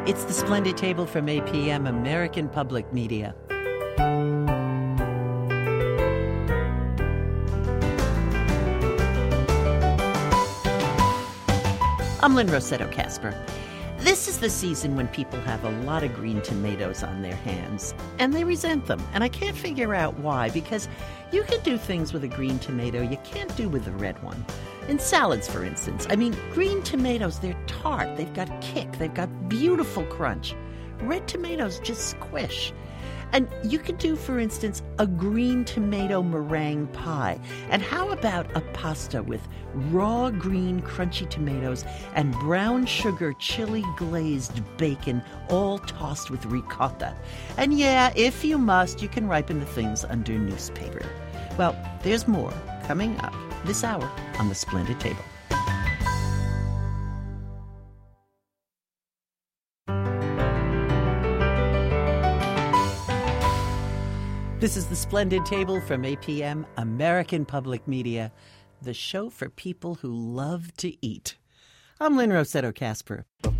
It's the Splendid Table from APM, American Public Media. I'm Lynn Rossetto Kasper. This is the season when people have a lot of green tomatoes on their hands, and they resent them. And I can't figure out why, because you can do things with a green tomato you can't do with a red one. In salads, for instance. I mean, green tomatoes, they're tart, they've got kick, they've got beautiful crunch. Red tomatoes just squish. And you could do, for instance, a green tomato meringue pie. And how about a pasta with raw green crunchy tomatoes and brown sugar chili glazed bacon, all tossed with ricotta? And yeah, if you must, you can ripen the things under newspaper. Well, there's more coming up this hour on the Splendid Table. This is the Splendid Table from APM, American Public Media, the show for people who love to eat. I'm Lynn Rossetto Kasper.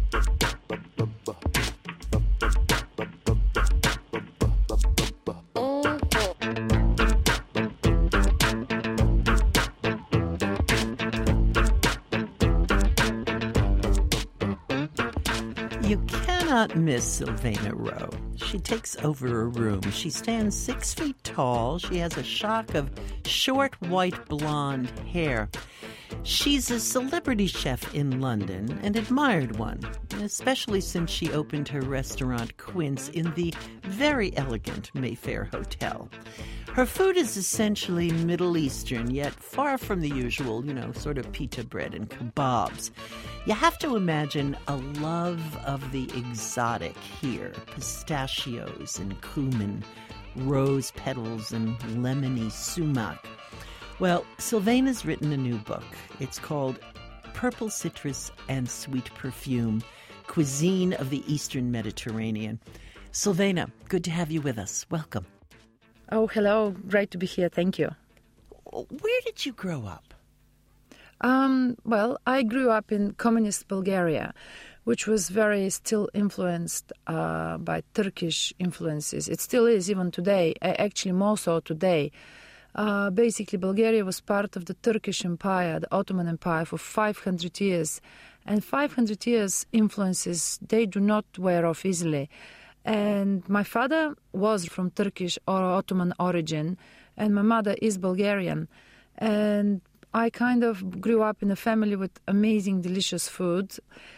You cannot miss Sylvana Rowe. She takes over a room. She stands 6 feet tall. She has a shock of short, white, blonde hair. She's a celebrity chef in London, an admired one, especially since she opened her restaurant Quince in the very elegant Mayfair Hotel. Her food is essentially Middle Eastern, yet far from the usual, sort of pita bread and kebabs. You have to imagine a love of the exotic here, pistachios and cumin, rose petals and lemony sumac. Well, Sylvana's written a new book. It's called Purple Citrus and Sweet Perfume, Cuisine of the Eastern Mediterranean. Sylvana, good to have you with us. Welcome. Oh, hello. Great to be here. Thank you. Where did you grow up? Well, I grew up in communist Bulgaria, which was very still influenced by Turkish influences. It still is even today, actually more so today. Basically, Bulgaria was part of the Turkish Empire, the Ottoman Empire, for 500 years. And 500 years influences, they do not wear off easily. And my father was from Turkish or Ottoman origin, and my mother is Bulgarian. And I kind of grew up in a family with amazing, delicious food,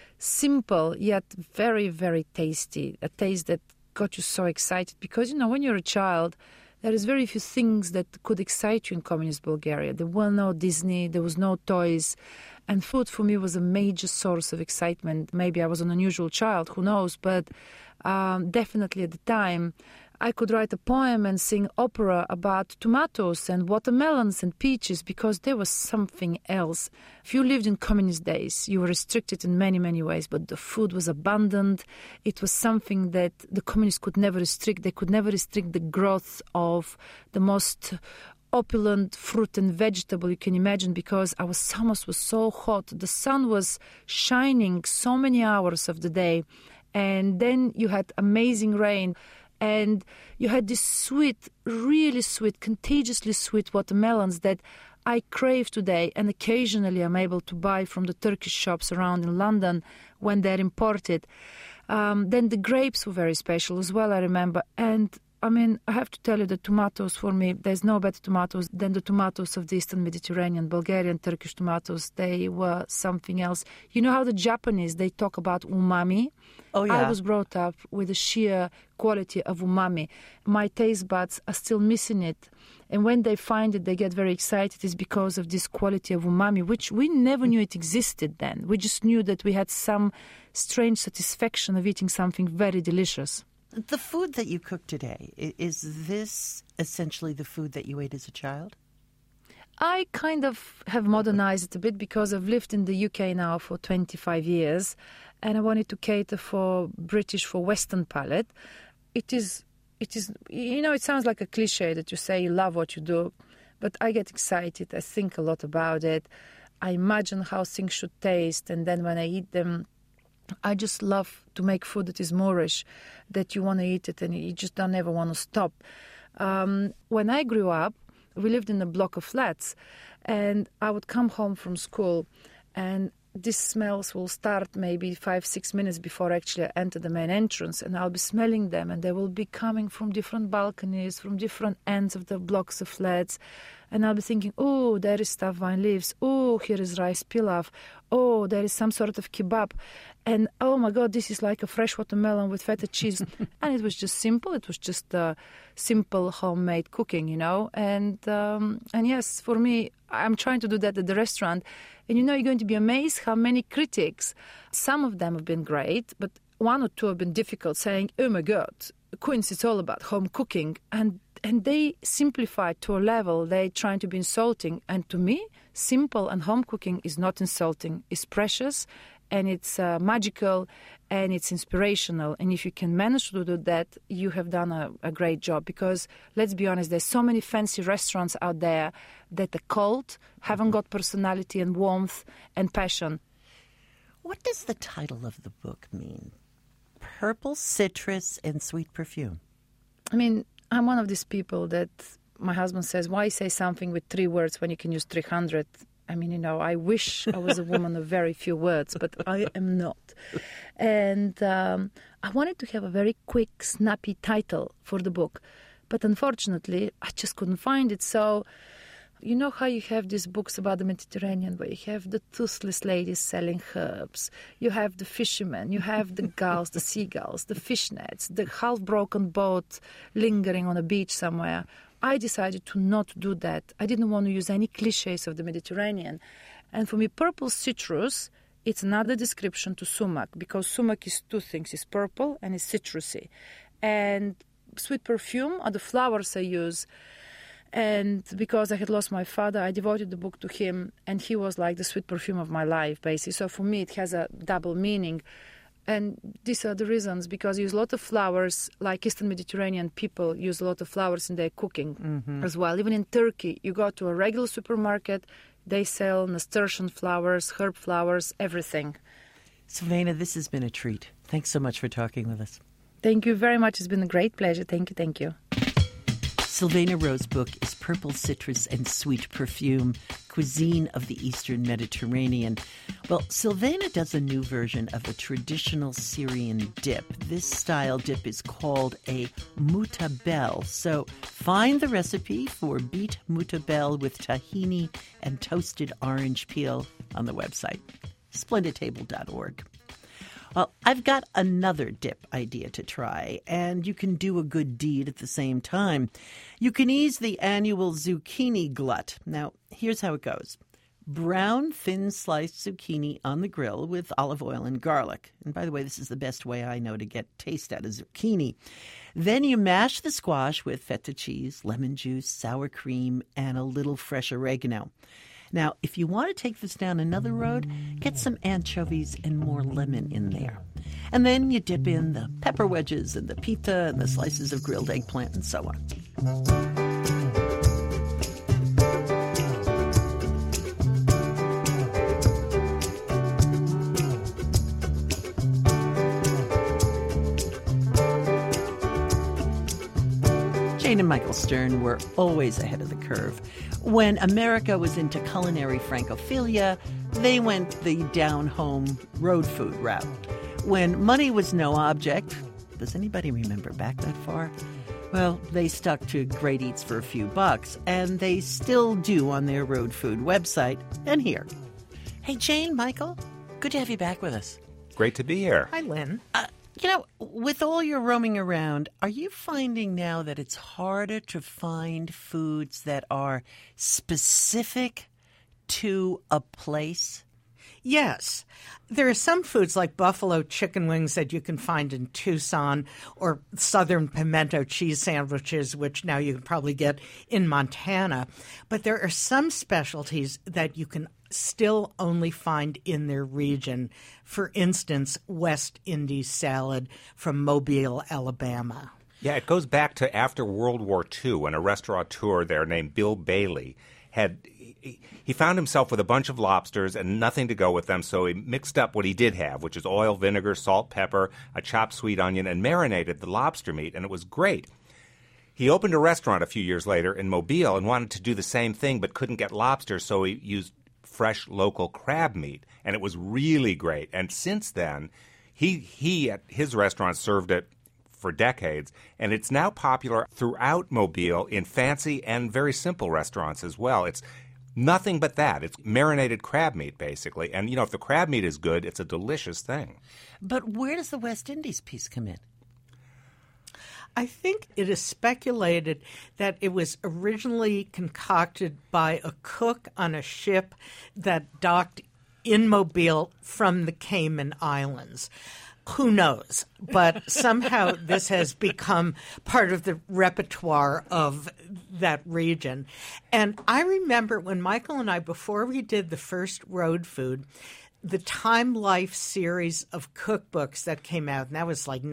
simple yet very, very tasty, a taste that got you so excited. Because, when you're a child, there is very few things that could excite you in communist Bulgaria. There were no Disney, there was no toys, and food for me was a major source of excitement. Maybe I was an unusual child, who knows, but definitely at the time, I could write a poem and sing opera about tomatoes and watermelons and peaches because there was something else. If you lived in communist days, you were restricted in many, many ways, but the food was abundant. It was something that the communists could never restrict. They could never restrict the growth of the most opulent fruit and vegetable you can imagine because our summers was so hot. The sun was shining so many hours of the day, and then you had amazing rain. And you had this sweet, really sweet, contagiously sweet watermelons that I crave today. And occasionally I'm able to buy from the Turkish shops around in London when they're imported. Then the grapes were very special as well, I remember. And I have to tell you, the tomatoes for me, there's no better tomatoes than the tomatoes of the Eastern Mediterranean, Bulgarian, Turkish tomatoes. They were something else. You know how the Japanese, they talk about umami? Oh, yeah. I was brought up with the sheer quality of umami. My taste buds are still missing it. And when they find it, they get very excited. It's because of this quality of umami, which we never knew it existed then. We just knew that we had some strange satisfaction of eating something very delicious. The food that you cook today, is this essentially the food that you ate as a child? I kind of have modernized it a bit because I've lived in the UK now for 25 years and I wanted to cater for Western palate. It is, it sounds like a cliche that you say you love what you do, but I get excited. I think a lot about it. I imagine how things should taste, and then when I eat them, I just love to make food that is Moorish, that you want to eat it and you just don't ever want to stop. When I grew up, we lived in a block of flats, and I would come home from school, and these smells will start maybe 5-6 minutes before actually I enter the main entrance, and I'll be smelling them, and they will be coming from different balconies, from different ends of the blocks of flats, and I'll be thinking, oh, there is stuffed vine leaves, oh, here is rice pilaf, oh, there is some sort of kebab, and oh my God, this is like a fresh watermelon with feta cheese. And it was just simple. It was just simple homemade cooking, And yes, for me, I'm trying to do that at the restaurant. And you're going to be amazed how many critics, some of them have been great, but one or two have been difficult, saying, oh my God, Queens, it's all about home cooking. And they simplify it to a level, they're trying to be insulting. And to me, simple and home cooking is not insulting. It's precious, and it's magical, and it's inspirational. And if you can manage to do that, you have done a great job. Because, let's be honest, there's so many fancy restaurants out there that are cold, haven't got personality and warmth and passion. What does the title of the book mean? Purple citrus and sweet perfume. I mean, I'm one of these people that my husband says, why say something with 3 words when you can use 300? I mean, I wish I was a woman of very few words, but I am not. And I wanted to have a very quick, snappy title for the book. But unfortunately, I just couldn't find it. So, you know how you have these books about the Mediterranean where you have the toothless ladies selling herbs, you have the fishermen, you have the gulls, the seagulls, the fishnets, the half-broken boat lingering on a beach somewhere. I decided to not do that. I didn't want to use any cliches of the Mediterranean. And for me, purple citrus, it's another description to sumac, because sumac is 2 things. It's purple and it's citrusy. And sweet perfume are the flowers I use. And because I had lost my father, I devoted the book to him, and he was like the sweet perfume of my life, basically. So for me, it has a double meaning. And these are the reasons, because I use a lot of flowers, like Eastern Mediterranean people use a lot of flowers in their cooking as well. Even in Turkey, you go to a regular supermarket, they sell nasturtium flowers, herb flowers, everything. Silvana, this has been a treat. Thanks so much for talking with us. Thank you very much. It's been a great pleasure. Thank you. Silvana Rowe's book is Purple Citrus and Sweet Perfume, Cuisine of the Eastern Mediterranean. Well, Silvana does a new version of a traditional Syrian dip. This style dip is called a mutabel. So find the recipe for beet mutabel with tahini and toasted orange peel on the website, splendidtable.org. Well, I've got another dip idea to try, and you can do a good deed at the same time. You can ease the annual zucchini glut. Now, here's how it goes. Brown, thin-sliced zucchini on the grill with olive oil and garlic. And by the way, this is the best way I know to get taste out of zucchini. Then you mash the squash with feta cheese, lemon juice, sour cream, and a little fresh oregano. Now, if you want to take this down another road, get some anchovies and more lemon in there. And then you dip in the pepper wedges and the pita and the slices of grilled eggplant and so on. Jane and Michael Stern were always ahead of the curve. When America was into culinary francophilia, they went the down-home road food route. When money was no object, does anybody remember back that far? Well, they stuck to great eats for a few bucks, and they still do on their road food website and here. Hey, Jane, Michael, good to have you back with us. Great to be here. Hi, Lynn. With all your roaming around, are you finding now that it's harder to find foods that are specific to a place? Yes. There are some foods like buffalo chicken wings that you can find in Tucson, or southern pimento cheese sandwiches, which now you can probably get in Montana. But there are some specialties that you can still only find in their region. For instance, West Indies salad from Mobile, Alabama. Yeah, it goes back to after World War II when a restaurateur there named Bill Bailey he found himself with a bunch of lobsters and nothing to go with them, so he mixed up what he did have, which is oil, vinegar, salt, pepper, a chopped sweet onion, and marinated the lobster meat, and it was great. He opened a restaurant a few years later in Mobile and wanted to do the same thing but couldn't get lobster, so he used fresh local crab meat, and it was really great. And since then, he at his restaurant served it for decades, and it's now popular throughout Mobile in fancy and very simple restaurants as well. It's nothing but that. It's marinated crab meat, basically. And, if the crab meat is good, it's a delicious thing. But where does the West Indies piece come in? I think it is speculated that it was originally concocted by a cook on a ship that docked in Mobile from the Cayman Islands. Who knows? But somehow this has become part of the repertoire of that region. And I remember when Michael and I, before we did the first Road Food, the Time Life series of cookbooks that came out, and that was like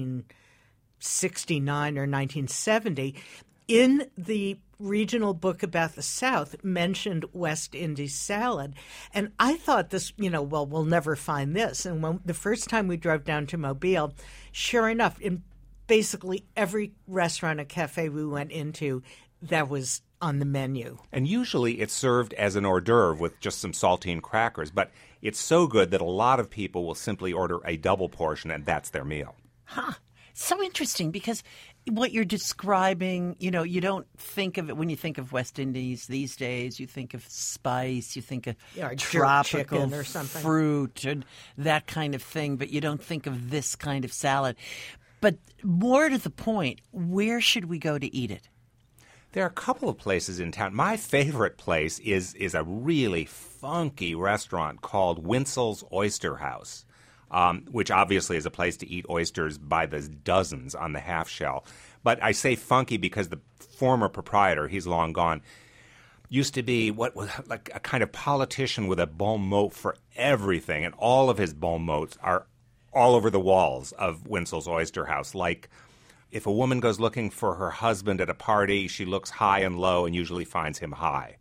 1969 or 1970, in the regional book about the South mentioned West Indies salad. And I thought this, we'll never find this. And when the first time we drove down to Mobile, sure enough, in basically every restaurant and cafe we went into, that was on the menu. And usually it's served as an hors d'oeuvre with just some saltine crackers, but it's so good that a lot of people will simply order a double portion and that's their meal. Huh. So interesting, because what you're describing, you don't think of it when you think of West Indies these days. You think of spice, you think of tropical or something, fruit and that kind of thing, but you don't think of this kind of salad. But more to the point, where should we go to eat it? There are a couple of places in town. My favorite place is a really funky restaurant called Winsel's Oyster House. Which obviously is a place to eat oysters by the dozens on the half shell. But I say funky because the former proprietor, he's long gone, used to be what was like a kind of politician with a bon mot for everything. And all of his bon mots are all over the walls of Winsel's Oyster House. Like, if a woman goes looking for her husband at a party, she looks high and low and usually finds him high.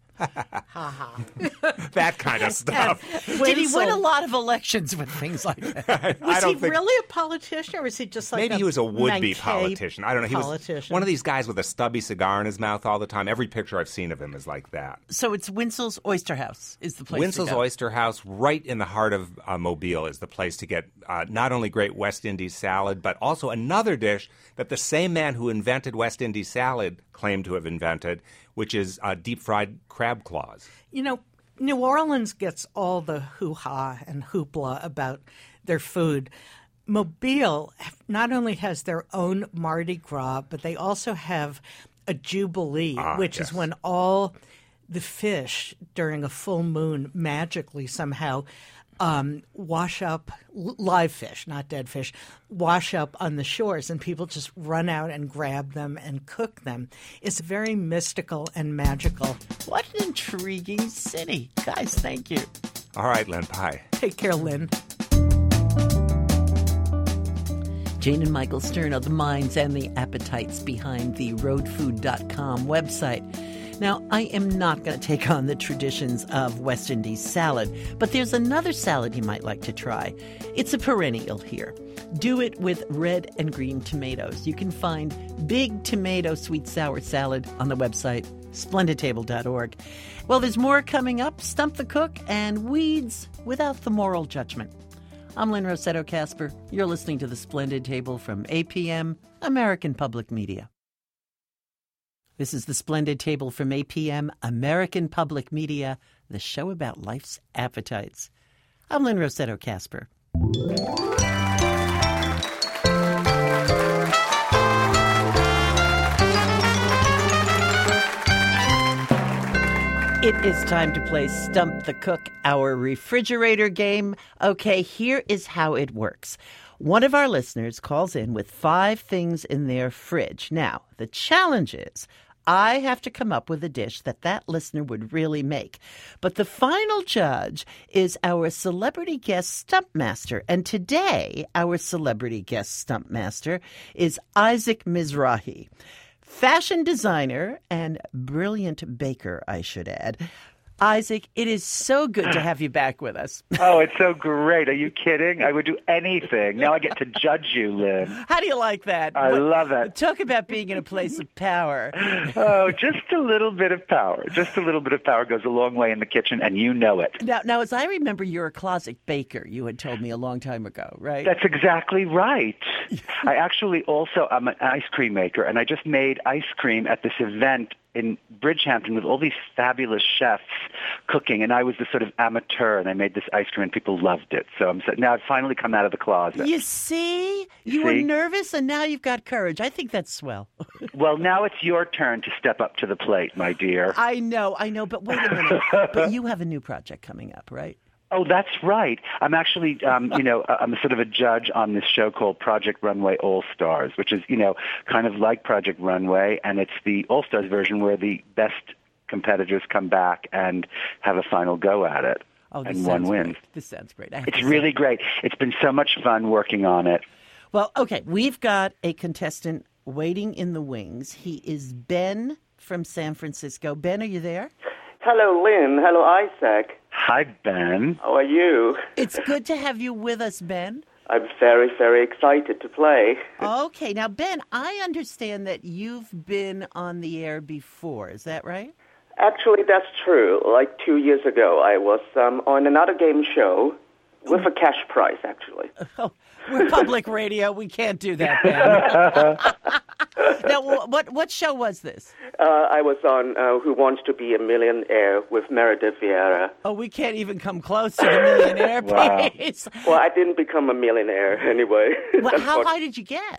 That kind of stuff. Did he win a lot of elections with things like that? Was he really a politician, or was he just like maybe he was a would-be politician? I don't know. He was one of these guys with a stubby cigar in his mouth all the time. Every picture I've seen of him is like that. So it's Winsel's Oyster House is the place Winsel's to go. Oyster House, right in the heart of Mobile, is the place to get not only great West Indies salad, but also another dish that the same man who invented West Indies salad claimed to have invented, which is deep-fried crab claws. New Orleans gets all the hoo-ha and hoopla about their food. Mobile not only has their own Mardi Gras, but they also have a Jubilee, which is when all the fish during a full moon magically somehow wash up, live fish, not dead fish, wash up on the shores, and people just run out and grab them and cook them. It's very mystical and magical. What an intriguing city. Guys, thank you. All right, Lynn, bye. Take care, Lynn. Jane and Michael Stern are the minds and the appetites behind the roadfood.com website. Now, I am not going to take on the traditions of West Indies salad, but there's another salad you might like to try. It's a perennial here. Do it with red and green tomatoes. You can find Big Tomato Sweet Sour Salad on the website, splendidtable.org. Well, there's more coming up. Stump the Cook and Weeds Without the Moral Judgment. I'm Lynn Rossetto Kasper. You're listening to The Splendid Table from APM, American Public Media. This is The Splendid Table from APM, American Public Media, the show about life's appetites. I'm Lynn Rossetto Kasper. It is time to play Stump the Cook, our refrigerator game. Okay, here is how it works. One of our listeners calls in with 5 things in their fridge. Now, the challenge is I have to come up with a dish that listener would really make. But the final judge is our celebrity guest stump master. And today, our celebrity guest stump master is Isaac Mizrahi. fashion designer and brilliant baker, I should add. Isaac, it is so good to have you back with us. Oh, it's so great. Are you kidding? I would do anything. Now I get to judge you, Lynn. How do you like that? I love it. Talk about being in a place of power. Oh, just a little bit of power. Just a little bit of power goes a long way in the kitchen, and you know it. Now, as I remember, you're a closet baker. You had told me a long time ago, right? That's exactly right. I actually also, I'm an ice cream maker, and I just made ice cream at this event in Bridgehampton with all these fabulous chefs cooking, and I was the sort of amateur, and I made this ice cream, and people loved it. So now I've finally come out of the closet. You see? You were nervous, and now you've got courage. I think that's swell. Well, now it's your turn to step up to the plate, my dear. I know, but wait a minute. But you have a new project coming up, right? Oh, that's right. I'm actually, I'm sort of a judge on this show called Project Runway All-Stars, which is, kind of like Project Runway, and it's the All-Stars version where the best competitors come back and have a final go at it. Oh, and one wins. Great. This sounds great. It's really great. It's been so much fun working on it. Well, okay, we've got a contestant waiting in the wings. He is Ben from San Francisco. Ben, are you there? Hello, Lynn. Hello, Isaac. Hi, Ben. How are you? It's good to have you with us, Ben. I'm very, very excited to play. Okay. Now, Ben, I understand that you've been on the air before. Is that right? Actually, that's true. Like 2 years ago, I was on another game show with a cash prize, actually. Oh, we're public radio. We can't do that, Ben. Now, what show was this? I was on Who Wants to Be a Millionaire with Meredith Vieira. Oh, we can't even come close to the millionaire piece. Well, I didn't become a millionaire anyway. Well, how high did you get?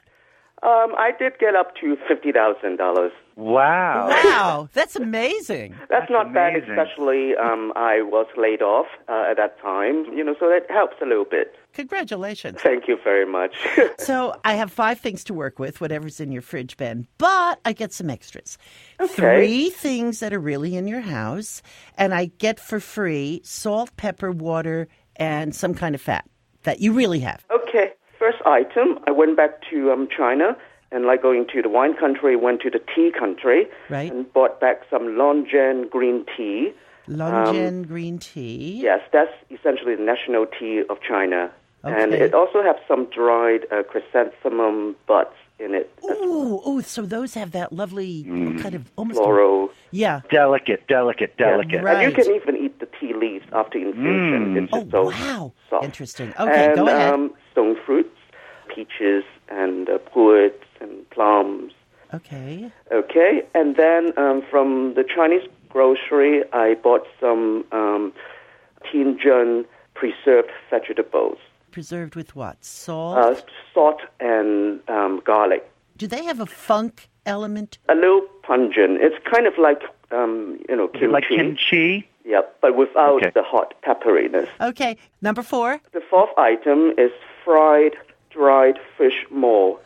I did get up to $50,000. Wow. Wow, that's amazing. That's not bad, amazing. especially I was laid off at that time, so that helps a little bit. Congratulations. Thank you very much. So I have 5 things to work with, whatever's in your fridge, Ben, but I get some extras. Okay. 3 things that are really in your house, and I get for free salt, pepper, water, and some kind of fat that you really have. Okay. First item, I went back to China, and like going to the wine country, went to the tea country, Right. and bought back some Longgen green tea. Longgen green tea. Yes, that's essentially the national tea of China. And Okay. it also has some dried chrysanthemum buds in it. Ooh, so those have that lovely kind of almost Floral. Yeah. Delicate. Right. And you can even eat the tea leaves after infusion. It's just so Wow. soft. Interesting. Okay, And go ahead. stone fruits, peaches and puets and plums. Okay. Okay, and then from the Chinese grocery, I bought some Tianjin preserved vegetables. Preserved with what? Salt? Salt and garlic. Do they have a funk element? A little pungent. It's kind of like, kimchi. Like kimchi? Yep, but without Okay. the hot pepperiness. Okay. Number 4. The fourth item is fried dried fish maw.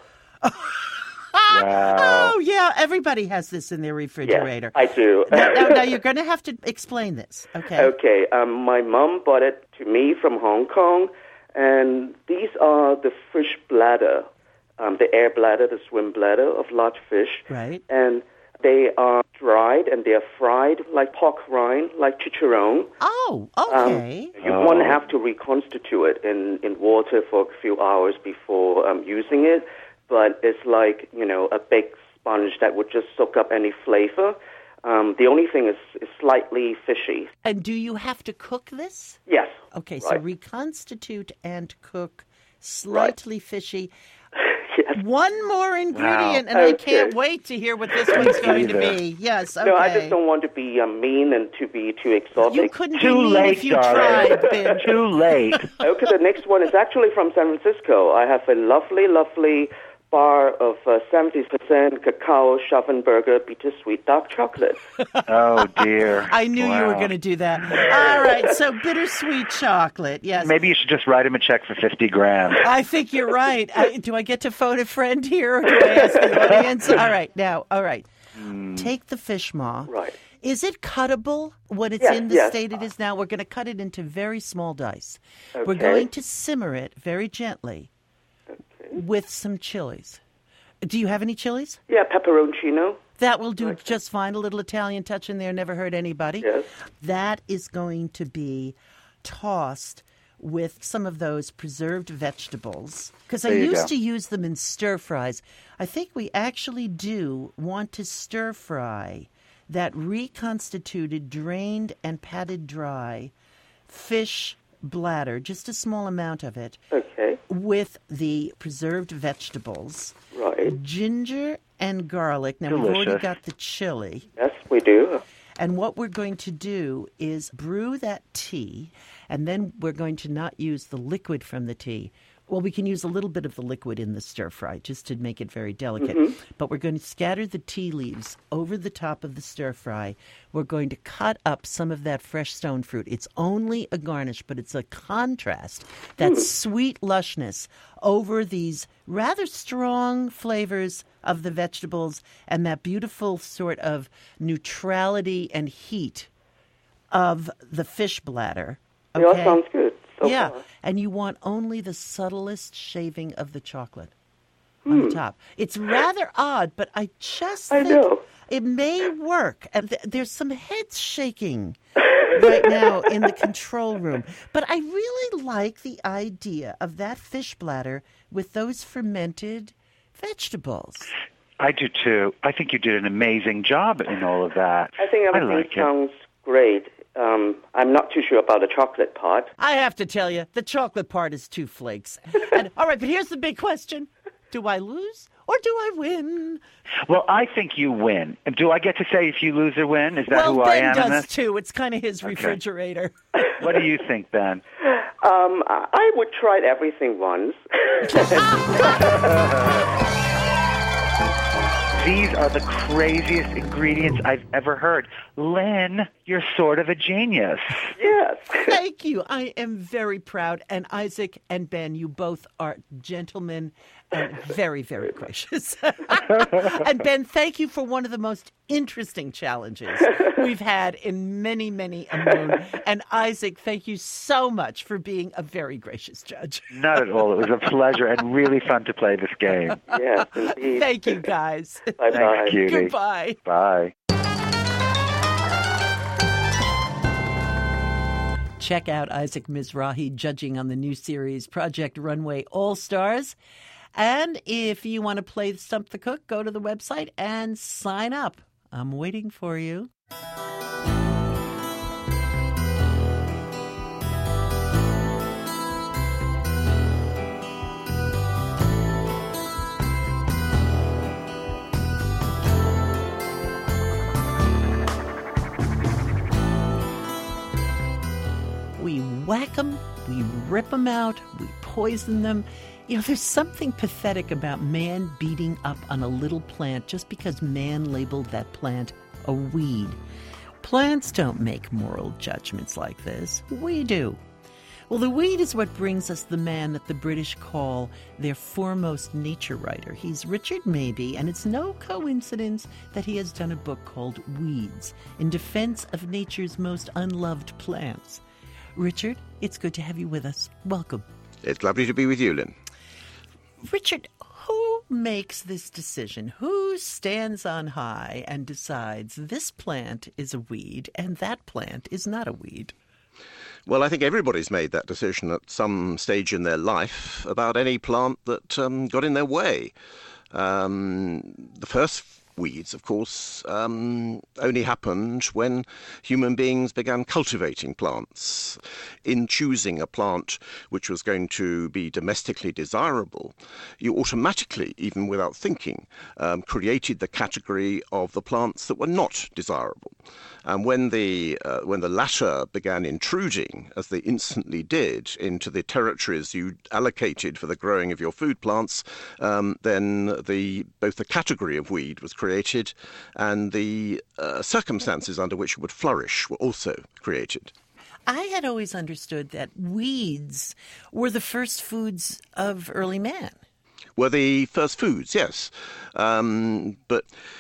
Wow. Oh, yeah. Everybody has this in their refrigerator. I do. Now, you're going to have to explain this. Okay. Okay, my mom bought it to me from Hong Kong, and these are the fish bladder, the air bladder, the swim bladder of large fish. Right. And they are dried and they are fried like pork rind, like chicharron. Oh, okay. You won't have to reconstitute it in water for a few hours before using it, but it's like, a big sponge that would just soak up any flavor. The only thing is slightly fishy. And do you have to cook this? Yes. Okay, so Right. reconstitute and cook slightly fishy. Yes. One more ingredient, and I can't Okay. wait to hear what this one's going to be. Yes, okay. No, I just don't want to be mean and to be too exotic. You couldn't Too be mean late, if you darling. tried, Ben. Too late. Okay, the next one is actually from San Francisco. I have a lovely, lovely bar of 70% cacao Schaffenberger bittersweet dark chocolate. Oh, dear. I knew you were Wow. going to do that. All right, so bittersweet chocolate, yes. Maybe you should just write him a check for $50,000. I think you're right. Do I get to phone a friend here, or do I ask the audience? All right. Take the fish maw. Right. Is it cuttable when it's Yes, in the yes. state it is now? We're going to cut it into very small dice. We're Okay. going to simmer it very gently with some chilies. Do you have any chilies? Yeah, pepperoncino. That will do just fine. A little Italian touch in there. Never hurt anybody. Yes. That is going to be tossed with some of those preserved vegetables. Because I used to use them in stir fries. I think we actually do want to stir fry that reconstituted, drained, and patted dry fish bladder, just a small amount of it, Okay. with the preserved vegetables, Right. ginger and garlic. Now, we've already Delicious. got the chili. Yes, we do. And what we're going to do is brew that tea, and then we're going to not use the liquid from the tea. Well, we can use a little bit of the liquid in the stir fry just to make it very delicate. But we're going to scatter the tea leaves over the top of the stir fry. We're going to cut up some of that fresh stone fruit. It's only a garnish, but it's a contrast, that sweet lushness over these rather strong flavors of the vegetables and that beautiful sort of neutrality and heat of the fish bladder. It all sounds good. So Yeah, far. and you want only the subtlest shaving of the chocolate on the top. It's rather odd, but I just I think know. it may work. And there's some heads shaking right now in the control room. But I really like the idea of that fish bladder with those fermented vegetables. I do too. I think you did an amazing job in all of that. I think everything like it. sounds great. I'm not too sure about the chocolate part. I have to tell you, the chocolate part is 2 flakes. And, all right, but here's the big question. Do I lose or do I win? Well, I think you win. Do I get to say if you lose or win? Is that who I Ben am in does this? too. It's kind of his refrigerator. What do you think, Ben? I would try everything once. These are the craziest ingredients I've ever heard. Lynn, you're sort of a genius. Yes. Thank you. I am very proud. And Isaac and Ben, you both are gentlemen and very, very gracious. And Ben, thank you for one of the most interesting challenges we've had in many, many a moon. And Isaac, thank you so much for being a very gracious judge. Not at all. It was a pleasure and really fun to play this game. Yes, indeed. Thank you, guys. Bye-bye. Thanks, cutie. Goodbye. Bye. Check out Isaac Mizrahi judging on the new series Project Runway All-Stars. And if you want to play Stump the Cook, go to the website and sign up. I'm waiting for you. We whack them, we rip them out, we poison them. You know, there's something pathetic about man beating up on a little plant just because man labeled that plant a weed. Plants don't make moral judgments like this. We do. Well, the weed is what brings us the man that the British call their foremost nature writer. He's Richard Mabey, and it's no coincidence that he has done a book called Weeds, in defense of nature's most unloved plants. Richard, it's good to have you with us. Welcome. It's lovely to be with you, Lynn. Richard, who makes this decision? Who stands on high and decides this plant is a weed and that plant is not a weed? Well, I think everybody's made that decision at some stage in their life about any plant that got in their way. The first weeds, of course, only happened when human beings began cultivating plants. In choosing a plant which was going to be domestically desirable, you automatically, even without thinking, created the category of the plants that were not desirable. And when the latter began intruding, as they instantly did, into the territories you allocated for the growing of your food plants, then both the category of weed was created and the circumstances under which it would flourish were also created. I had always understood that weeds were the first foods of early man. Were the first foods, yes. But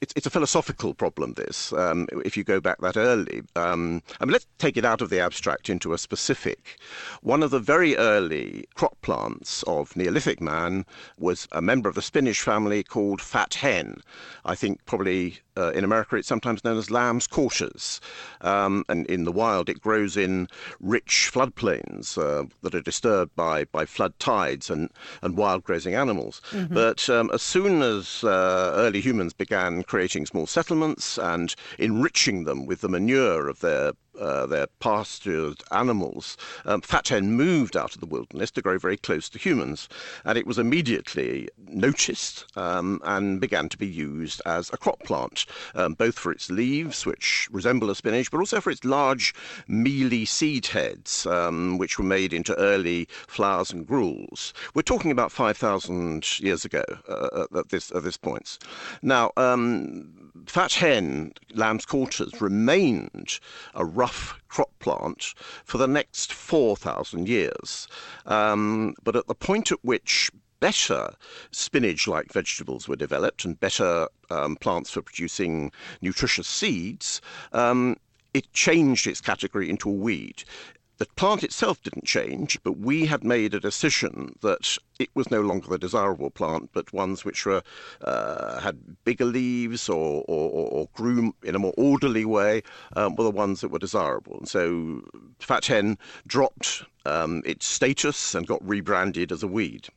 it's a philosophical problem, this, if you go back that early. Let's take it out of the abstract into a specific. One of the very early crop plants of Neolithic man was a member of the spinach family called fat hen. I think probably in America it's sometimes known as lamb's quarters. And in the wild it grows in rich floodplains that are disturbed by flood tides and wild grazing animals. But as soon as early humans began creating small settlements and enriching them with the manure of their pastured animals, fat hen moved out of the wilderness to grow very close to humans, and it was immediately noticed and began to be used as a crop plant, both for its leaves, which resemble a spinach, but also for its large mealy seed heads, which were made into early flours and gruels. We're talking about 5,000 years ago at this point. Now, fat hen, lamb's quarters, remained a rough crop plant for the next 4,000 years. But at the point at which better spinach-like vegetables were developed and better plants for producing nutritious seeds, it changed its category into a weed. The plant itself didn't change, but we had made a decision that it was no longer the desirable plant, but ones which were had bigger leaves or grew in a more orderly way were the ones that were desirable. And so fat hen dropped its status and got rebranded as a weed.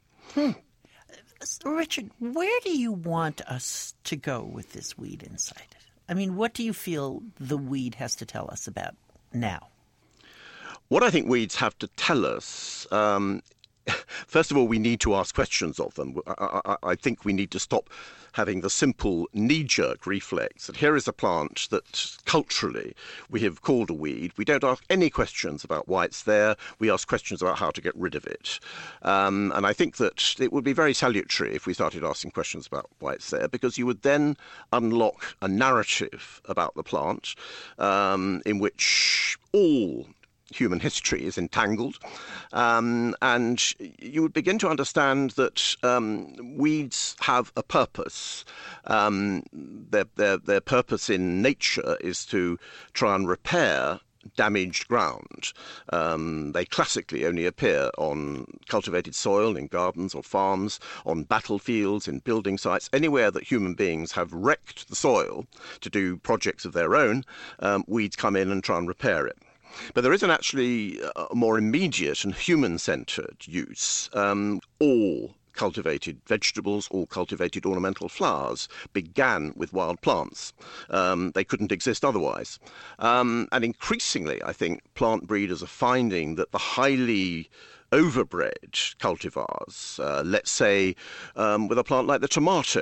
Richard, where do you want us to go with this Weed Insight? I mean, what do you feel the weed has to tell us about now? What I think weeds have to tell us, first of all, we need to ask questions of them. I think we need to stop having the simple knee-jerk reflex that here is a plant that culturally we have called a weed. We don't ask any questions about why it's there. We ask questions about how to get rid of it. And I think that it would be very salutary if we started asking questions about why it's there, because you would then unlock a narrative about the plant in which all human history is entangled, and you would begin to understand that weeds have a purpose. Their purpose in nature is to try and repair damaged ground. They classically only appear on cultivated soil in gardens or farms, on battlefields, in building sites, anywhere that human beings have wrecked the soil to do projects of their own. Weeds come in and try and repair it. But there is actually a more immediate and human-centred use. All cultivated vegetables, all cultivated ornamental flowers began with wild plants. They couldn't exist otherwise. And increasingly, I think, plant breeders are finding that the highly overbred cultivars, let's say with a plant like the tomato,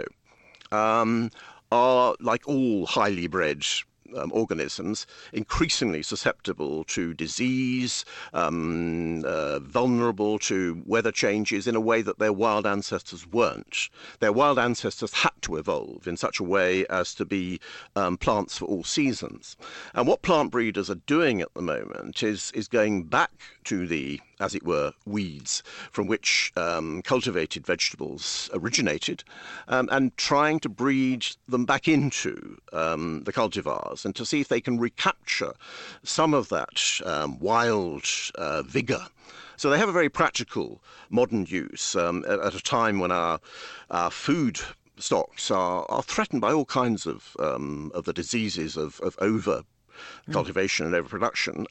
are, like all highly bred organisms, increasingly susceptible to disease, vulnerable to weather changes in a way that their wild ancestors weren't. Their wild ancestors had to evolve in such a way as to be plants for all seasons. And what plant breeders are doing at the moment is going back to the, as it were, weeds from which cultivated vegetables originated, and trying to breed them back into the cultivars and to see if they can recapture some of that wild vigour. So they have a very practical modern use at a time when our food stocks are threatened by all kinds of the diseases of over cultivation and overproduction,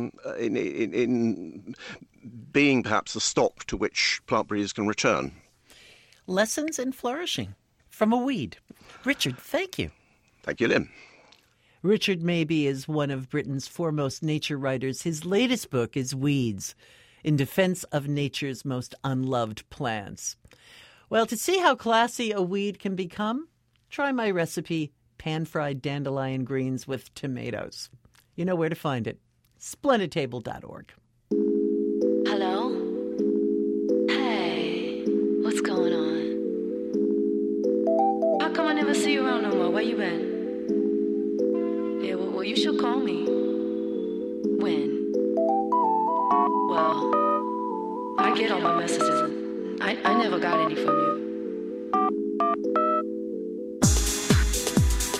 in being perhaps the stock to which plant breeders can return. Lessons in flourishing from a weed. Richard, thank you. Thank you, Lynn. Richard Mabey is one of Britain's foremost nature writers. His latest book is Weeds, in defense of nature's most unloved plants. Well, to see how classy a weed can become, try my recipe, pan-fried dandelion greens with tomatoes. You know where to find it. splendidtable.org. Hello? Hey, what's going on? How come I never see you around no more? Where you been? Yeah, well, you should call me. When? Well, I get all my messages. I never got any from you.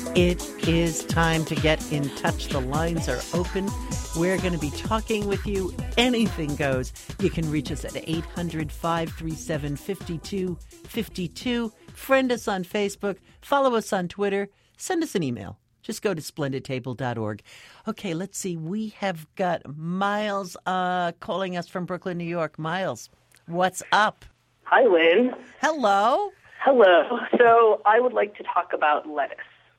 It is time to get in touch. The lines are open. We're going to be talking with you. Anything goes. You can reach us at 800-537-5252. Friend us on Facebook. Follow us on Twitter. Send us an email. Just go to splendidtable.org. Okay, let's see. We have got Miles calling us from Brooklyn, New York. Miles, what's up? Hi, Lynn. Hello. Hello. So I would like to talk about lettuce.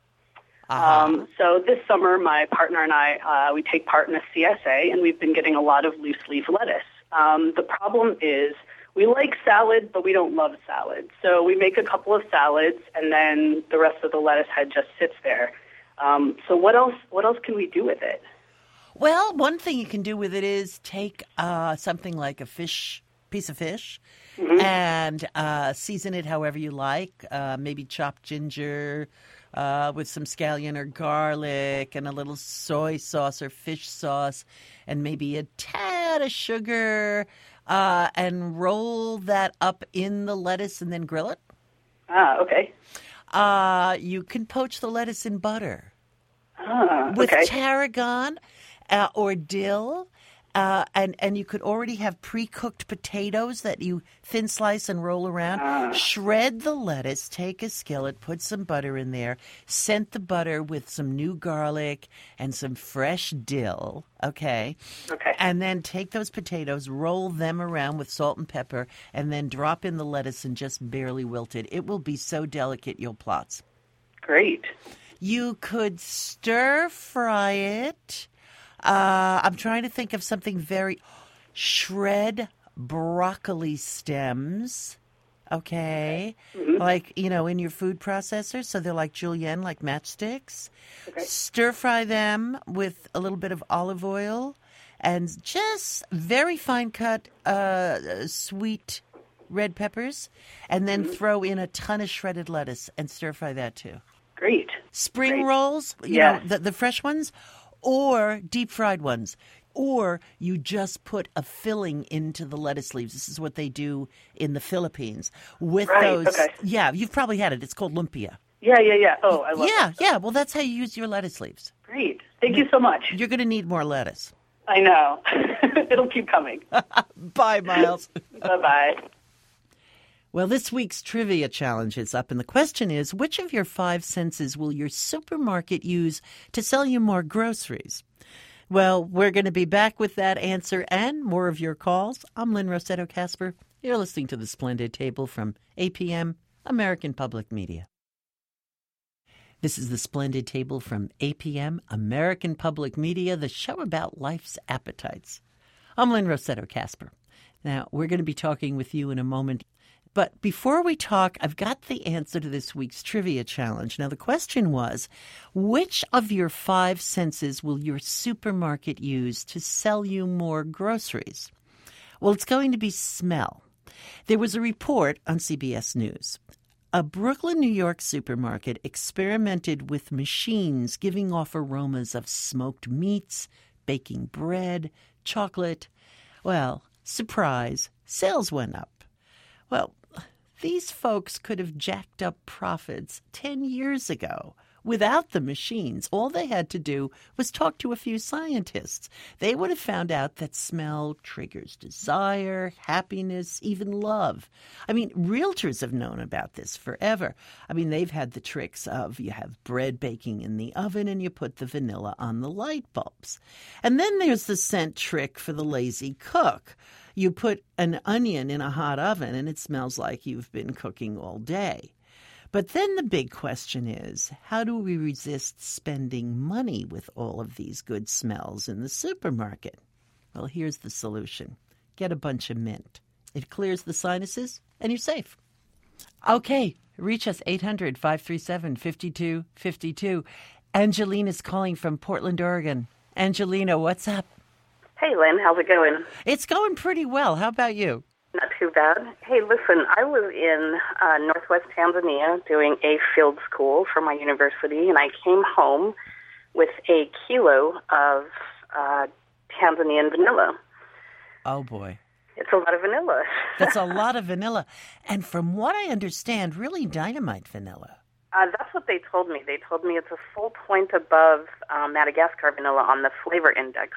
So this summer, my partner and I, we take part in a CSA, and we've been getting a lot of loose leaf lettuce. The problem is we like salad, but we don't love salad. So we make a couple of salads, and then the rest of the lettuce head just sits there. So what else can we do with it? Well, one thing you can do with it is take something like a piece of fish, and season it however you like. Maybe chopped ginger with some scallion or garlic and a little soy sauce or fish sauce and maybe a tad of sugar and roll that up in the lettuce and then grill it. Okay. You can poach the lettuce in butter with okay. tarragon or dill. And you could already have pre-cooked potatoes that you thin slice and roll around. Shred the lettuce, take a skillet, put some butter in there, scent the butter with some new garlic and some fresh dill, okay? Okay. And then take those potatoes, roll them around with salt and pepper, and then drop in the lettuce and just barely wilt it. It will be so delicate you'll plotz. Great. You could stir fry it. I'm trying to think of something shred broccoli stems, okay? Like, in your food processor, so they're like julienne, like matchsticks. Okay. Stir fry them with a little bit of olive oil and just very fine cut sweet red peppers, and then throw in a ton of shredded lettuce and stir fry that too. Great. Spring rolls, Yes. The fresh ones, or deep-fried ones. Or you just put a filling into the lettuce leaves. This is what they do in the Philippines. With those, okay. Yeah, you've probably had it. It's called lumpia. Yeah. Oh, I love it. Yeah. Well, that's how you use your lettuce leaves. Great. Thank you so much. You're going to need more lettuce. I know. It'll keep coming. Bye, Miles. Bye-bye. Well, this week's trivia challenge is up, and the question is, which of your 5 senses will your supermarket use to sell you more groceries? Well, we're going to be back with that answer and more of your calls. I'm Lynn Rossetto Kasper. You're listening to The Splendid Table from APM, American Public Media. This is The Splendid Table from APM, American Public Media, the show about life's appetites. I'm Lynn Rossetto Kasper. Now, we're going to be talking with you in a moment. But before we talk, I've got the answer to this week's trivia challenge. Now, the question was, which of your 5 senses will your supermarket use to sell you more groceries? Well, it's going to be smell. There was a report on CBS News. A Brooklyn, New York supermarket experimented with machines giving off aromas of smoked meats, baking bread, chocolate. Well, surprise, sales went up. Well, these folks could have jacked up profits 10 years ago. Without the machines, all they had to do was talk to a few scientists. They would have found out that smell triggers desire, happiness, even love. I mean, realtors have known about this forever. I mean, they've had the tricks of you have bread baking in the oven and you put the vanilla on the light bulbs. And then there's the scent trick for the lazy cook. You put an onion in a hot oven and it smells like you've been cooking all day. But then the big question is, how do we resist spending money with all of these good smells in the supermarket? Well, here's the solution. Get a bunch of mint. It clears the sinuses and you're safe. Okay, reach us 800-537-5252. Angelina's calling from Portland, Oregon. Angelina, what's up? Hey, Lynn, how's it going? It's going pretty well. How about you? Not too bad. Hey, listen, I was in northwest Tanzania doing a field school for my university, and I came home with a kilo of Tanzanian vanilla. Oh, boy. It's a lot of vanilla. That's a lot of vanilla. And from what I understand, really dynamite vanilla. That's what they told me. They told me it's a full point above Madagascar vanilla on the flavor index.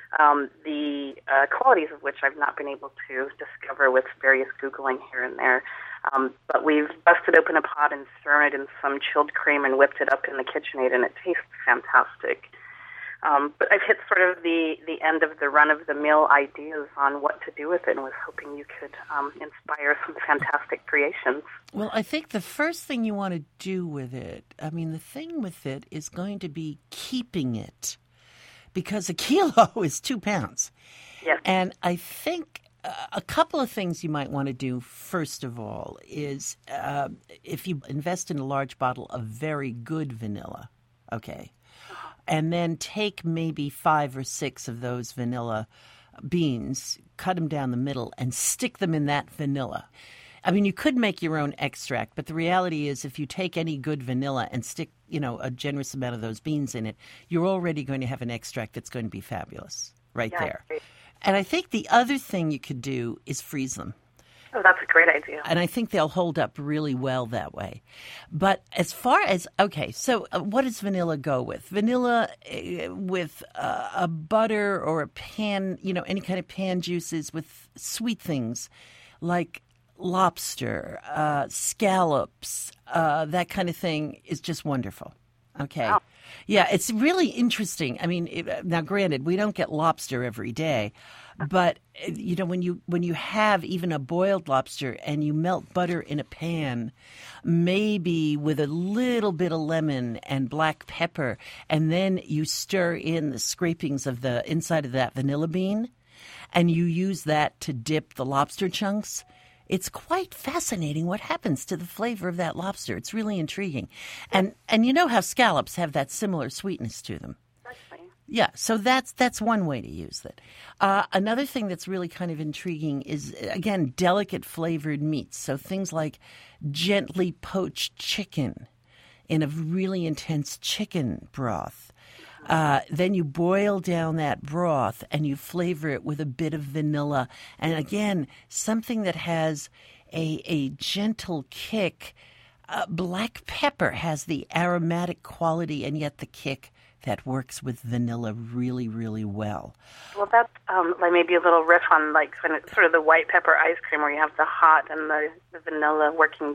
The qualities of which I've not been able to discover with various Googling here and there. But we've busted open a pot and thrown it in some chilled cream and whipped it up in the KitchenAid, and it tastes fantastic. But I've hit sort of the end of the run-of-the-mill ideas on what to do with it and was hoping you could inspire some fantastic creations. Well, I think the first thing you want to do with it, the thing with it is going to be keeping it, because a kilo is 2 pounds. Yes. And I think a couple of things you might want to do, first of all, is if you invest in a large bottle of very good vanilla, okay, and then take maybe 5 or 6 of those vanilla beans, cut them down the middle, and stick them in that vanilla. You could make your own extract, but the reality is if you take any good vanilla and stick, a generous amount of those beans in it, you're already going to have an extract that's going to be fabulous there. Great. And I think the other thing you could do is freeze them. Oh, that's a great idea. And I think they'll hold up really well that way. But as far as, so what does vanilla go with? Vanilla with a butter or a pan, any kind of pan juices with sweet things like lobster, scallops, that kind of thing is just wonderful. Okay. Wow. Yeah, it's really interesting. Now granted, we don't get lobster every day, but when you have even a boiled lobster and you melt butter in a pan, maybe with a little bit of lemon and black pepper, and then you stir in the scrapings of the inside of that vanilla bean, and you use that to dip the lobster chunks, it's quite fascinating what happens to the flavor of that lobster. It's really intriguing. And you know how scallops have that similar sweetness to them. Exactly. Yeah, so that's one way to use it. Another thing that's really kind of intriguing is, again, delicate flavored meats. So things like gently poached chicken in a really intense chicken broth. Then you boil down that broth and you flavor it with a bit of vanilla. And again, something that has a gentle kick. Black pepper has the aromatic quality and yet the kick that works with vanilla really, really well. Well, that's like maybe a little riff on like sort of the white pepper ice cream where you have the hot and the vanilla working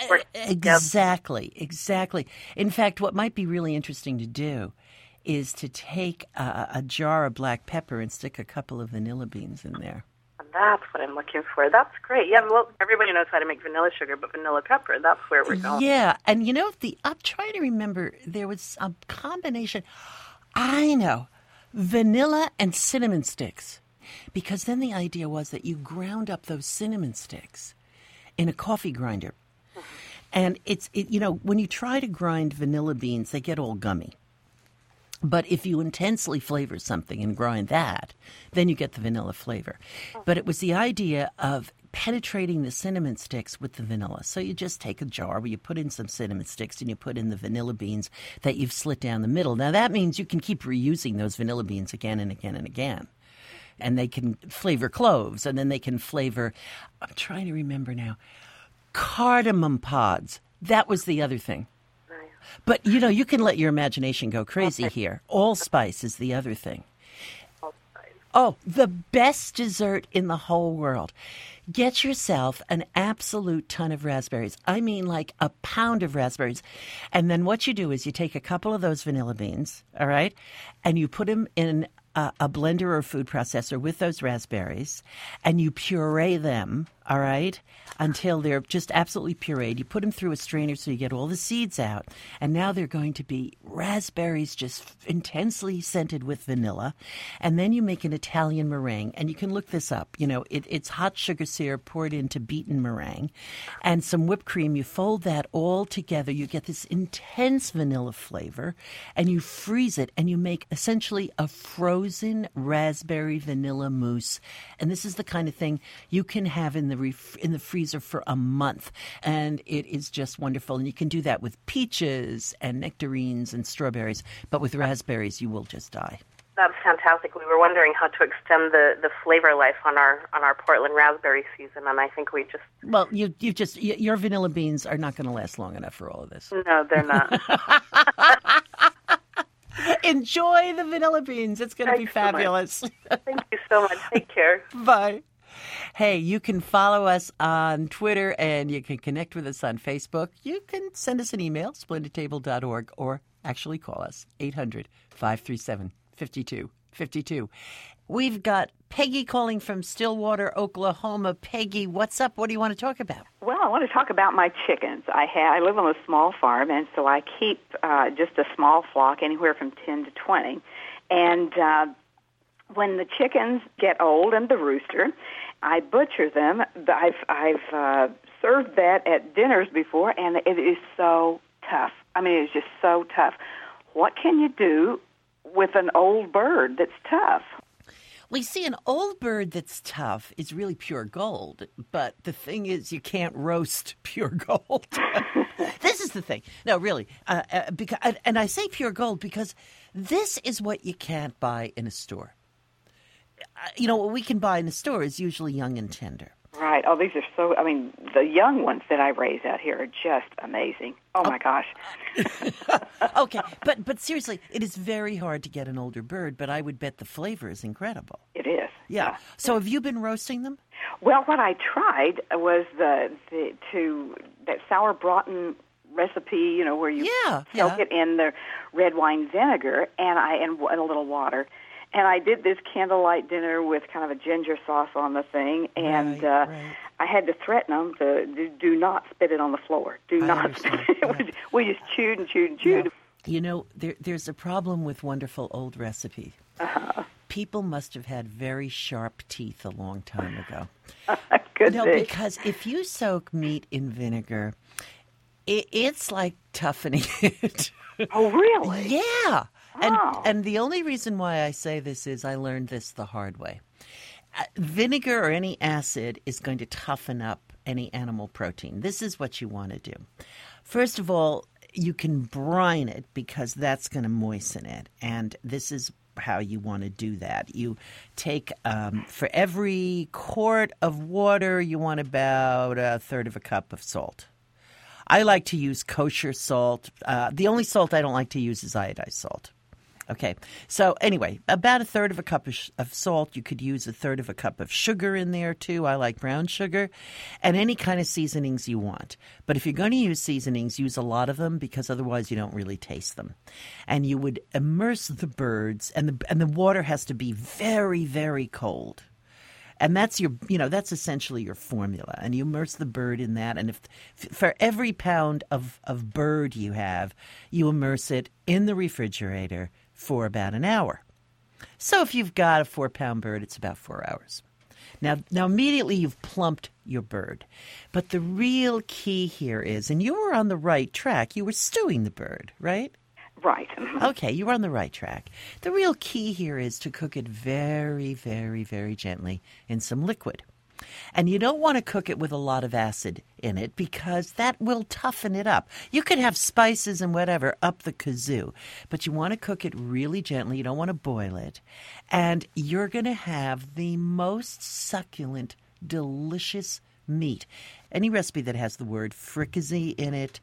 Exactly. In fact, what might be really interesting to do is to take a jar of black pepper and stick a couple of vanilla beans in there. That's what I'm looking for. That's great. Yeah, well, everybody knows how to make vanilla sugar, but vanilla pepper, that's where we're going. Yeah, and I'm trying to remember, there was a combination. I know, vanilla and cinnamon sticks. Because then the idea was that you ground up those cinnamon sticks in a coffee grinder. And when you try to grind vanilla beans, they get all gummy. But if you intensely flavor something and grind that, then you get the vanilla flavor. But it was the idea of penetrating the cinnamon sticks with the vanilla. So you just take a jar where you put in some cinnamon sticks and you put in the vanilla beans that you've slit down the middle. Now, that means you can keep reusing those vanilla beans again and again and again. And they can flavor cloves, and then they can flavor, I'm trying to remember now, cardamom pods. That was the other thing. But, you can let your imagination go crazy here. Allspice is the other thing. Oh, the best dessert in the whole world. Get yourself an absolute ton of raspberries. I mean like a pound of raspberries. And then what you do is you take a couple of those vanilla beans, all right, and you put them in a blender or a food processor with those raspberries, and you puree them, all right, until they're just absolutely pureed. You put them through a strainer so you get all the seeds out, and now they're going to be raspberries just intensely scented with vanilla. And then you make an Italian meringue, and you can look this up. It's hot sugar syrup poured into beaten meringue and some whipped cream. You fold that all together. You get this intense vanilla flavor, and you freeze it, and you make essentially a frozen raspberry vanilla mousse. And this is the kind of thing you can have in the freezer for a month, and it is just wonderful. And you can do that with peaches and nectarines and strawberries, but with raspberries you will just die. That's fantastic. We were wondering how to extend the flavor life on our Portland raspberry season, and I think we just... Well, your vanilla beans are not going to last long enough for all of this. No, they're not. Enjoy the vanilla beans. It's going to be fabulous. Thank you so much. Take care. Bye. Hey, you can follow us on Twitter and you can connect with us on Facebook. You can send us an email, splendidtable.org, or actually call us, 800-537-5252. We've got Peggy calling from Stillwater, Oklahoma. Peggy, what's up? What do you want to talk about? Well, I want to talk about my chickens. I live on a small farm, and so I keep just a small flock, anywhere from 10 to 20. And when the chickens get old and the rooster, I butcher them. I've served that at dinners before, and it is so tough. I mean, it's just so tough. What can you do with an old bird that's tough? Well, you see, an old bird that's tough is really pure gold. But the thing is, you can't roast pure gold. This is the thing. No, really. And I say pure gold because this is what you can't buy in a store. What we can buy in a store is usually young and tender. Right. Oh, these are so, the young ones that I raise out here are just amazing. Oh, my gosh. Okay. But seriously, it is very hard to get an older bird, but I would bet the flavor is incredible. It is. Yeah. So have you been roasting them? Well, what I tried was that sour Broughton recipe, where you soak it in the red wine vinegar and a little water. And I did this candlelight dinner with kind of a ginger sauce on the thing, and I had to threaten them to do not spit it on the floor. Do not spit it. We just chewed and chewed and chewed. Yeah. There's a problem with wonderful old recipe. People must have had very sharp teeth a long time ago. Could be. Because if you soak meat in vinegar, it's like toughening it. Oh, really? Yeah. And the only reason why I say this is I learned this the hard way. Vinegar or any acid is going to toughen up any animal protein. This is what you want to do. First of all, you can brine it because that's going to moisten it. And this is how you want to do that. You take, for every quart of water, you want about a third of a cup of salt. I like to use kosher salt. The only salt I don't like to use is iodized salt. Okay, so anyway, about a third of a cup of salt. You could use a third of a cup of sugar in there, too. I like brown sugar. And any kind of seasonings you want. But if you're going to use seasonings, use a lot of them because otherwise you don't really taste them. And you would immerse the birds, and the water has to be very, very cold. And that's that's essentially your formula. And you immerse the bird in that. And if for every pound of bird you have, you immerse it in the refrigerator for about an hour. So if you've got a 4-pound bird, it's about 4 hours. Now immediately you've plumped your bird. But the real key here is, and you were on the right track, you were stewing the bird, right? Right. Okay, you were on the right track. The real key here is to cook it very, very, very gently in some liquid. And you don't want to cook it with a lot of acid in it because that will toughen it up. You could have spices and whatever up the kazoo, but you want to cook it really gently. You don't want to boil it. And you're going to have the most succulent, delicious meat. Any recipe that has the word fricassee in it,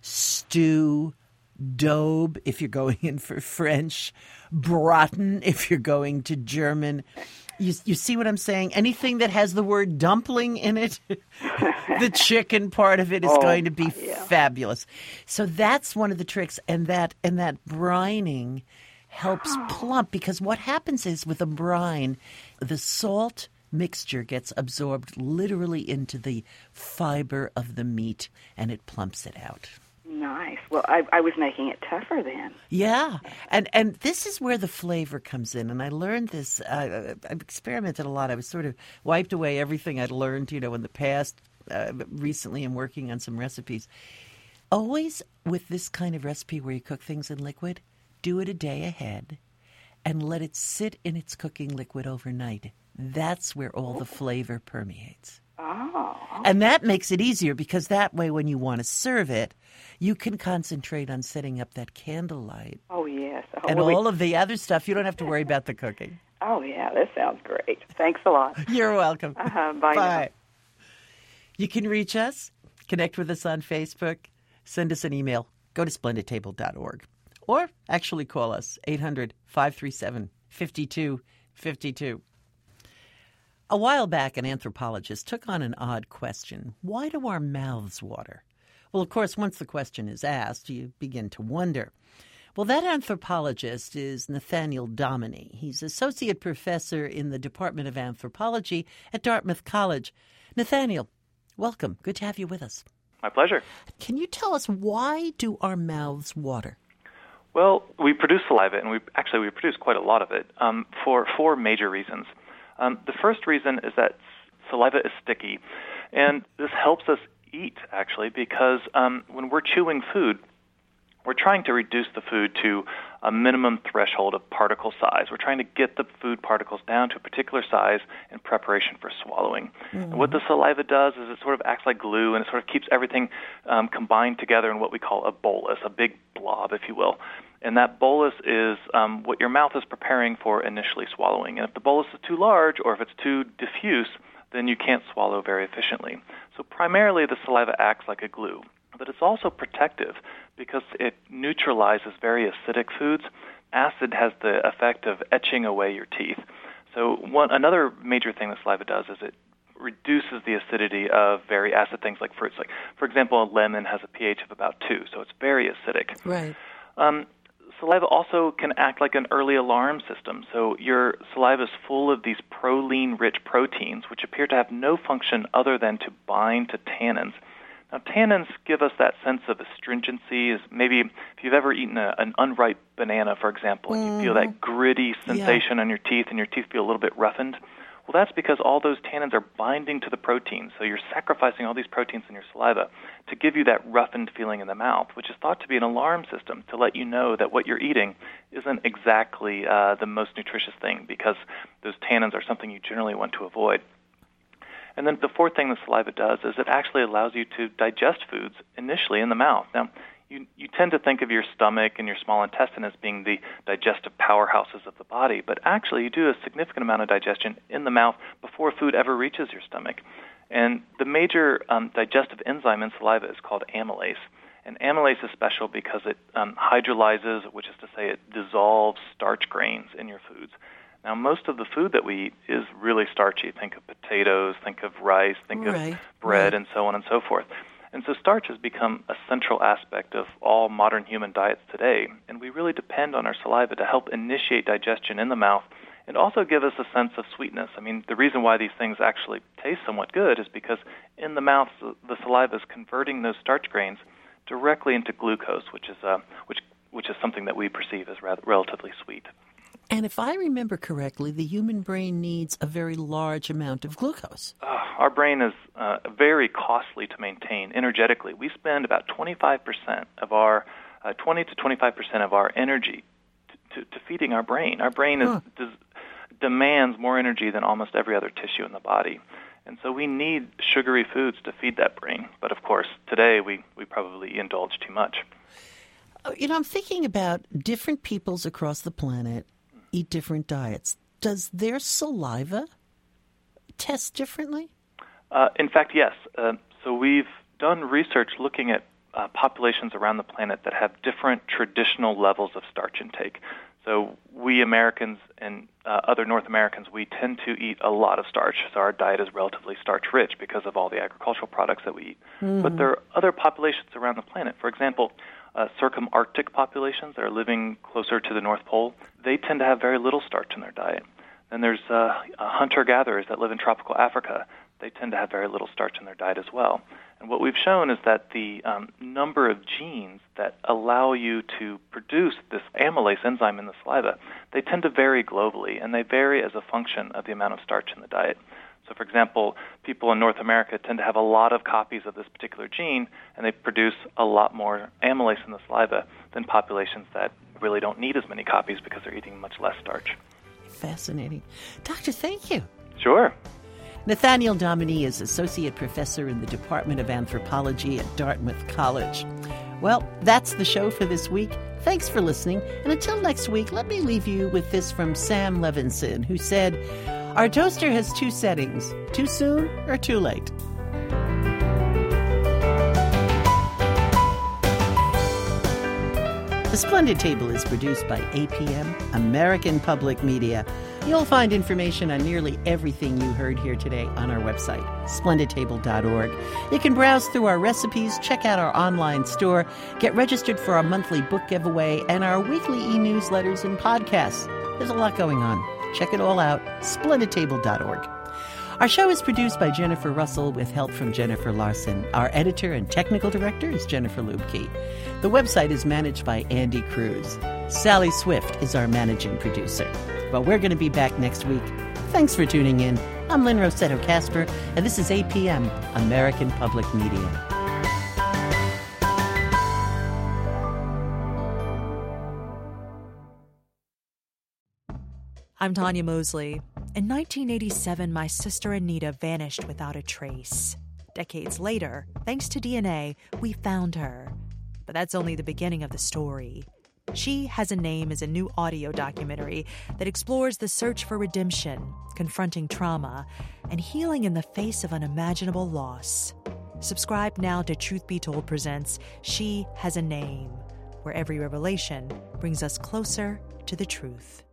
stew, daube if you're going in for French, braten if you're going to German. You see what I'm saying? Anything that has the word dumpling in it, the chicken part of it is going to be fabulous. So that's one of the tricks, and that brining helps plump, because what happens is with a brine, the salt mixture gets absorbed literally into the fiber of the meat, and it plumps it out. Nice. Well, I was making it tougher then. Yeah. And this is where the flavor comes in. And I learned this. I've experimented a lot. I was sort of wiped away everything I'd learned, in the past. Recently I'm working on some recipes. Always with this kind of recipe where you cook things in liquid, do it a day ahead and let it sit in its cooking liquid overnight. That's where all the flavor permeates. Oh. And that makes it easier because that way when you want to serve it, you can concentrate on setting up that candlelight. Oh, yes. Oh, And all of the other stuff, you don't have to worry about the cooking. Oh, yeah, that sounds great. Thanks a lot. You're welcome. Bye. Bye. You can reach us, connect with us on Facebook, send us an email, go to splendidtable.org, or actually call us, 800-537-5252. A while back, an anthropologist took on an odd question. Why do our mouths water? Well, of course, once the question is asked, you begin to wonder. Well, that anthropologist is Nathaniel Dominy. He's associate professor in the Department of Anthropology at Dartmouth College. Nathaniel, welcome. Good to have you with us. My pleasure. Can you tell us, why do our mouths water? Well, we produce saliva, and we produce quite a lot of it for four major reasons. The first reason is that saliva is sticky, and this helps us eat, actually, because when we're chewing food, we're trying to reduce the food to a minimum threshold of particle size. We're trying to get the food particles down to a particular size in preparation for swallowing. Mm-hmm. And what the saliva does is it sort of acts like glue, and it sort of keeps everything combined together in what we call a bolus, a big blob, if you will. And that bolus is what your mouth is preparing for initially swallowing. And if the bolus is too large or if it's too diffuse, then you can't swallow very efficiently. So primarily the saliva acts like a glue, but it's also protective because it neutralizes very acidic foods. Acid has the effect of etching away your teeth. So another major thing the saliva does is it reduces the acidity of very acid things like fruits. Like, for example, a lemon has a pH of about 2, so it's very acidic. Right. Saliva also can act like an early alarm system. So your saliva is full of these proline-rich proteins, which appear to have no function other than to bind to tannins. Now, tannins give us that sense of astringency. Is maybe if you've ever eaten an unripe banana, for example, and you feel that gritty sensation on your teeth, and your teeth feel a little bit roughened. Well, that's because all those tannins are binding to the proteins. So you're sacrificing all these proteins in your saliva to give you that roughened feeling in the mouth, which is thought to be an alarm system to let you know that what you're eating isn't exactly the most nutritious thing, because those tannins are something you generally want to avoid. And then the fourth thing the saliva does is it actually allows you to digest foods initially in the mouth. Now, you tend to think of your stomach and your small intestine as being the digestive powerhouses of the body, but actually you do a significant amount of digestion in the mouth before food ever reaches your stomach. And the major digestive enzyme in saliva is called amylase. And amylase is special because it hydrolyzes, which is to say it dissolves starch grains in your foods. Now, most of the food that we eat is really starchy. Think of potatoes, think of rice, think of bread, and so on and so forth. And so starch has become a central aspect of all modern human diets today, and we really depend on our saliva to help initiate digestion in the mouth and also give us a sense of sweetness. I mean, the reason why these things actually taste somewhat good is because in the mouth, the saliva is converting those starch grains directly into glucose, which is something that we perceive as relatively sweet. And if I remember correctly, the human brain needs a very large amount of glucose. Our brain is very costly to maintain energetically. We spend about 25% of our 20 to 25% of our energy to feeding our brain. Our brain demands more energy than almost every other tissue in the body. And so we need sugary foods to feed that brain. But of course, today we probably indulge too much. You know, I'm thinking about different peoples across the planet eat different diets. Does their saliva test differently? In fact, yes. So we've done research looking at populations around the planet that have different traditional levels of starch intake. So we Americans and other North Americans, we tend to eat a lot of starch. So our diet is relatively starch-rich because of all the agricultural products that we eat. Mm-hmm. But there are other populations around the planet. For example, circumarctic populations that are living closer to the North Pole, they tend to have very little starch in their diet. Then there's hunter-gatherers that live in tropical Africa. They tend to have very little starch in their diet as well. And what we've shown is that the number of genes that allow you to produce this amylase enzyme in the saliva, they tend to vary globally, and they vary as a function of the amount of starch in the diet. So, for example, people in North America tend to have a lot of copies of this particular gene, and they produce a lot more amylase in the saliva than populations that really don't need as many copies because they're eating much less starch. Fascinating. Doctor, thank you. Sure. Nathaniel Dominy is Associate Professor in the Department of Anthropology at Dartmouth College. Well, that's the show for this week. Thanks for listening, and until next week, let me leave you with this from Sam Levinson, who said, "Our toaster has two settings, too soon or too late." The Splendid Table is produced by APM, American Public Media. You'll find information on nearly everything you heard here today on our website, splendidtable.org. You can browse through our recipes, check out our online store, get registered for our monthly book giveaway, and our weekly e-newsletters and podcasts. There's a lot going on. Check it all out, splendidtable.org. Our show is produced by Jennifer Russell with help from Jennifer Larson. Our editor and technical director is Jennifer Lubke. The website is managed by Andy Cruz. Sally Swift is our managing producer. Well, we're going to be back next week. Thanks for tuning in. I'm Lynn Rossetto Kasper, and this is APM, American Public Media. I'm Tanya Mosley. In 1987, my sister Anita vanished without a trace. Decades later, thanks to DNA, we found her. But that's only the beginning of the story. She Has a Name is a new audio documentary that explores the search for redemption, confronting trauma, and healing in the face of unimaginable loss. Subscribe now to Truth Be Told presents She Has a Name, where every revelation brings us closer to the truth.